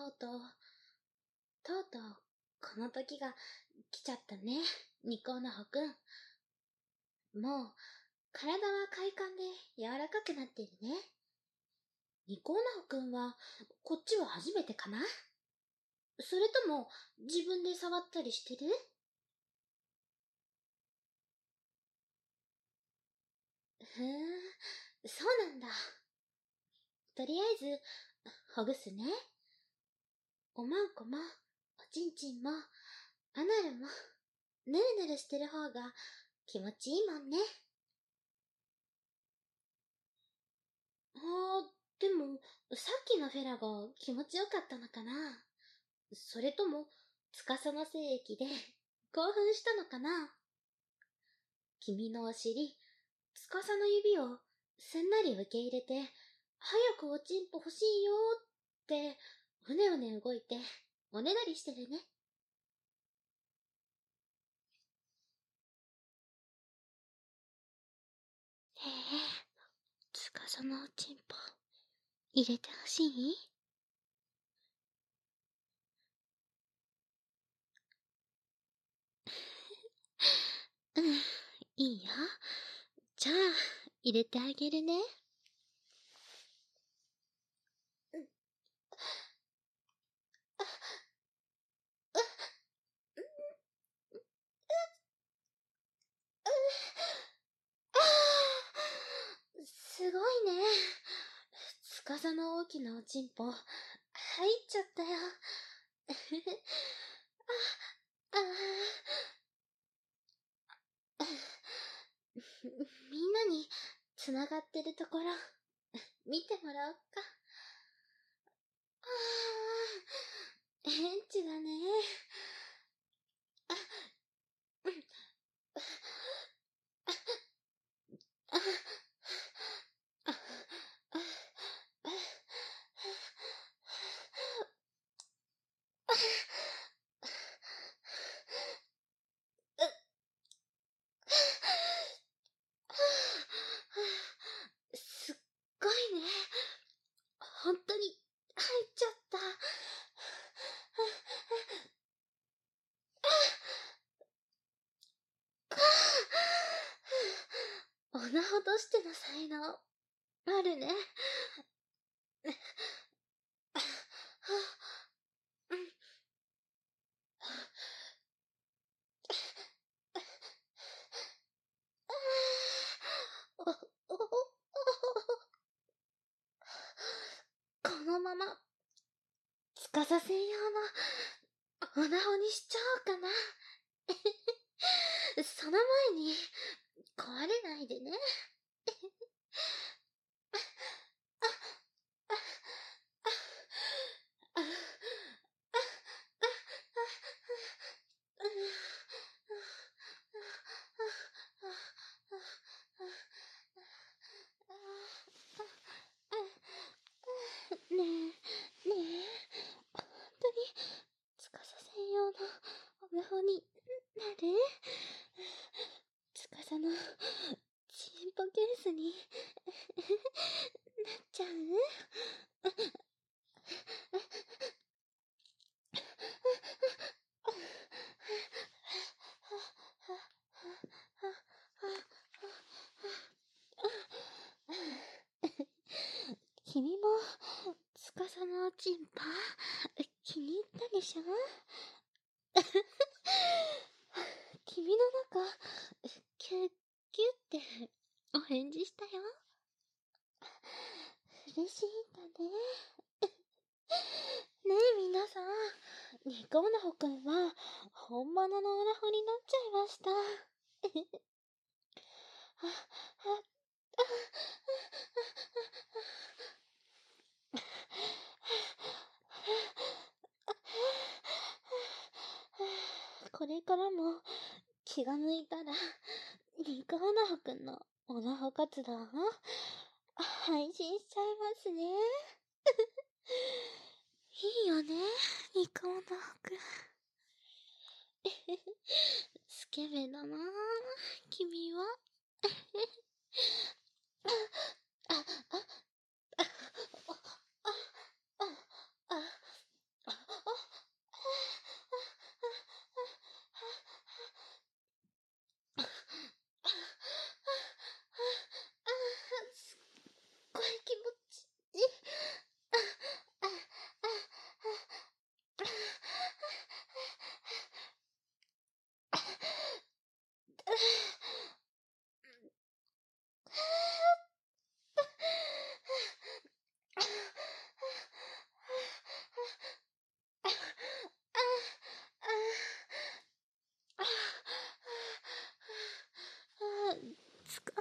うとうこの時が来ちゃったね、ニコーナホくん。もう、体は快感で柔らかくなってるね。ニコーナホくんは、こっちは初めてかな？それとも、自分で触ったりしてる？そうなんだ。とりあえず、ほぐすね。おまんこも、おちんちんも、アナルも、ぬるぬるしてる方が気持ちいいもんね。でも、さっきのフェラが気持ちよかったのかな？それとも、司の精液で興奮したのかな？君のお尻、司の指をすんなり受け入れて、早くおちんぽ欲しいよって、うねうね動いて、おねだりしてるね。へえ、司のおちんぽ、入れてほしい？うん、いいよ。じゃあ、入れてあげるね。すごいね。司の大きなおちんぽ、入っちゃったよ。ああ、みんなにつながってるところ、見てもらおっか。エンチだね。すっごいね。本当に入っちゃった。オナホとしての才能、あるね。このまま、司専用のオナホにしちゃおうかな。その前に、壊れないでね。ねえ、ねえ、本当に、司専用のオナホになる？司のチンポケースになっちゃう？君も、司のチンパ、気に入ったでしょ？君の中、キュッキュってお返事したよ。嬉しいんだね。ねえ皆さん、ニコーナホくんは本物のオナホになっちゃいました。これからも気が向いたら、ニコーナホくんのオナホ活動を配信しちゃいますね。いいよね、ニコーナホくん。スケベだなぁ、君は。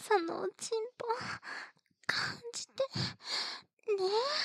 さのおちんぽ感じてね。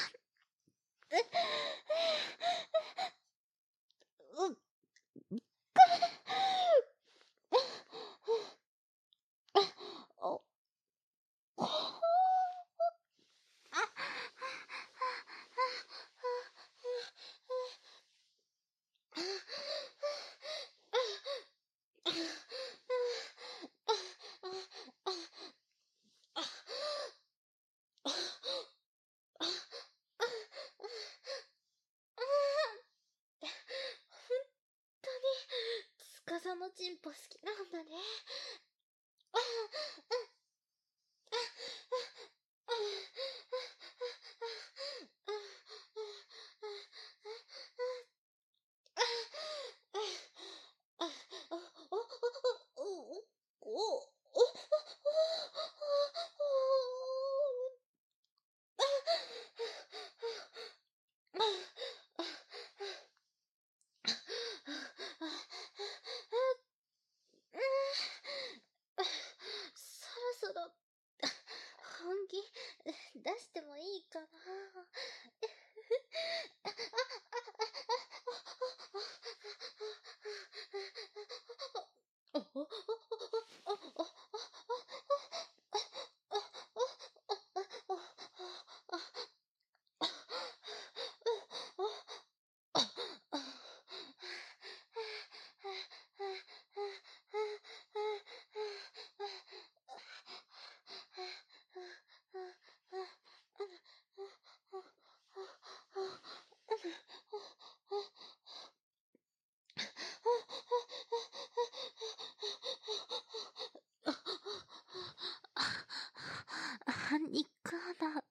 司のチンポ好きなんだね。そろそろ本気出してもいいかな。肉だに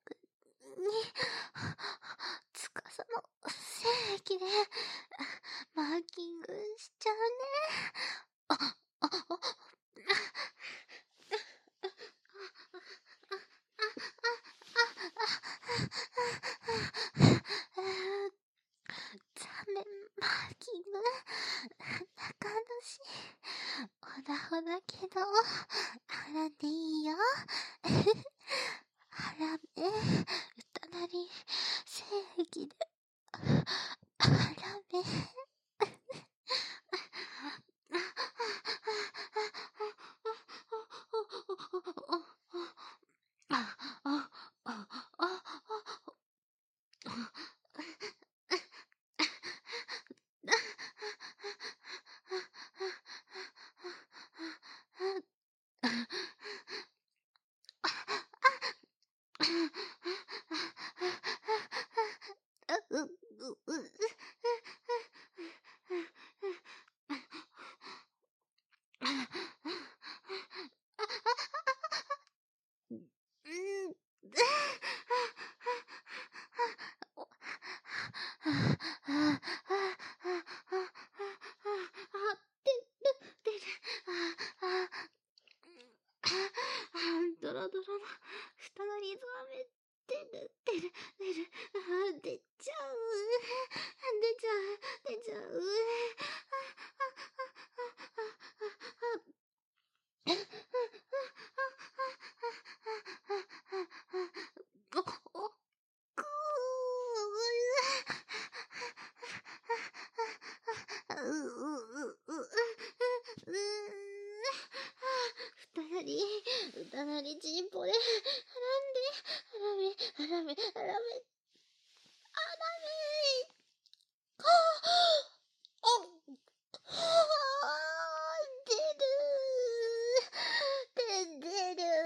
司の精液でマーキングしちゃうね。残念マーキング仲だしほだほだけど洗っていいよ。腹目歌なり精液で腹目ドロドロの蓋の水がめ出る出ちゃう出ちゃう歌なりチンポであらめ出る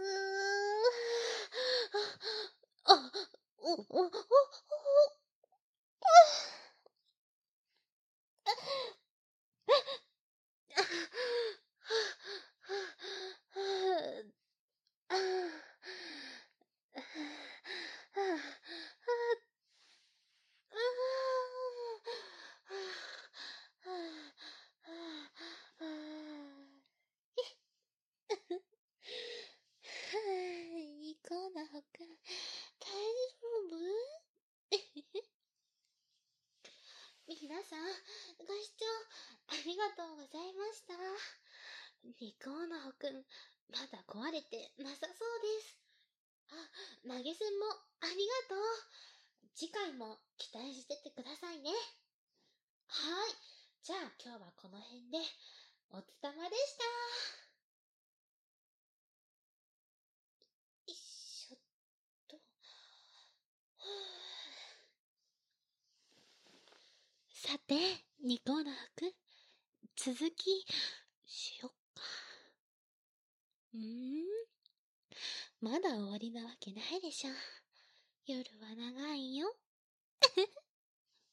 いかなほくん、大丈夫？皆さん、ご視聴ありがとうございました。ニコーナホくん、 まだ壊れてなさそうです。投げ銭もありがとう。次回も期待しててくださいね。はい。じゃあ今日はこの辺で、おつかまでした。よいしょっと。さて、ニコラフ、続き、しよっか。まだ終わりなわけないでしょ。夜は長いよ。